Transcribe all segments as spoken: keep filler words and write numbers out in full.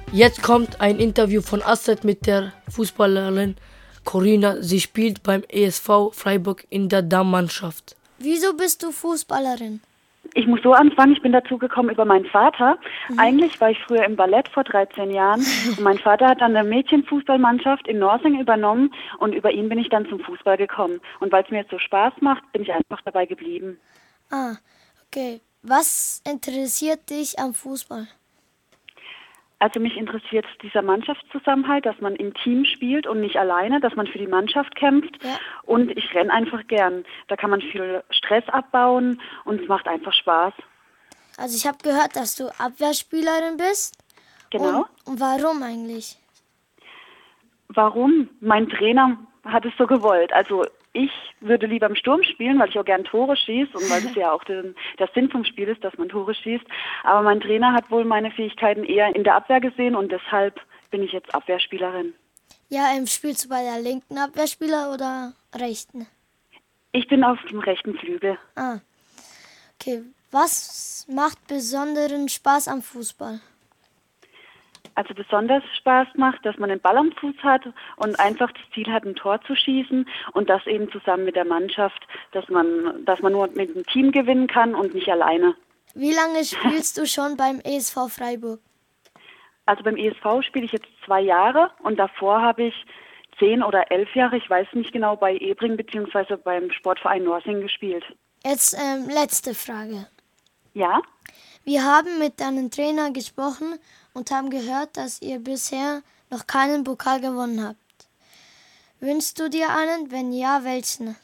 Jetzt kommt ein Interview von Astrid mit der Fußballerin Corinna. Sie spielt beim E S V Freiburg in der Damenmannschaft. Wieso bist du Fußballerin? Ich muss so anfangen, ich bin dazu gekommen über meinen Vater. Mhm. Eigentlich war ich früher im Ballett vor dreizehn Jahren und mein Vater hat dann eine Mädchenfußballmannschaft in Norsing übernommen und über ihn bin ich dann zum Fußball gekommen. Und weil es mir jetzt so Spaß macht, bin ich einfach dabei geblieben. Ah, okay. Was interessiert dich am Fußball? Also mich interessiert dieser Mannschaftszusammenhalt, dass man im Team spielt und nicht alleine, dass man für die Mannschaft kämpft. Ja. Und ich renne einfach gern. Da kann man viel Stress abbauen und es macht einfach Spaß. Also ich habe gehört, dass du Abwehrspielerin bist. Genau. Und, und warum eigentlich? Warum? Mein Trainer hat es so gewollt. Also ich würde lieber im Sturm spielen, weil ich auch gern Tore schieße und weil das ja auch den, der Sinn vom Spiel ist, dass man Tore schießt. Aber mein Trainer hat wohl meine Fähigkeiten eher in der Abwehr gesehen und deshalb bin ich jetzt Abwehrspielerin. Ja, ähm, spielst du bei der linken Abwehrspieler oder rechten? Ich bin auf dem rechten Flügel. Ah, okay. Was macht besonderen Spaß am Fußball? Also besonders Spaß macht, dass man den Ball am Fuß hat und einfach das Ziel hat, ein Tor zu schießen und das eben zusammen mit der Mannschaft, dass man, dass man nur mit dem Team gewinnen kann und nicht alleine. Wie lange spielst du schon beim E S V Freiburg? Also beim E S V spiele ich jetzt zwei Jahre und davor habe ich zehn oder elf Jahre, ich weiß nicht genau, bei Ebring bzw. beim Sportverein Norsing gespielt. Jetzt ähm, letzte Frage. Ja? Wir haben mit deinem Trainer gesprochen und haben gehört, dass ihr bisher noch keinen Pokal gewonnen habt. Wünschst du dir einen? Wenn ja, welchen?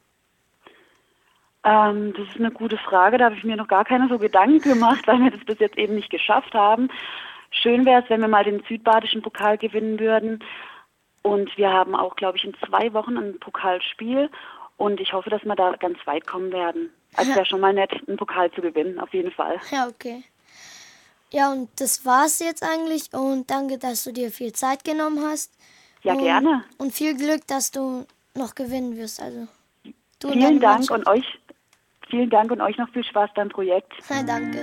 Ähm, das ist eine gute Frage. Da habe ich mir noch gar keine so Gedanken gemacht, weil wir das bis jetzt eben nicht geschafft haben. Schön wäre es, wenn wir mal den südbadischen Pokal gewinnen würden. Und wir haben auch, glaube ich, in zwei Wochen ein Pokalspiel. Und ich hoffe, dass wir da ganz weit kommen werden. Also wäre schon mal nett, einen Pokal zu gewinnen, auf jeden Fall. Ja, okay. Ja, und das war's jetzt eigentlich. Und danke, dass du dir viel Zeit genommen hast. Ja, und, gerne. Und viel Glück, dass du noch gewinnen wirst. Also, du vielen Dank und euch, vielen Dank und euch noch viel Spaß beim Projekt. Ja, danke.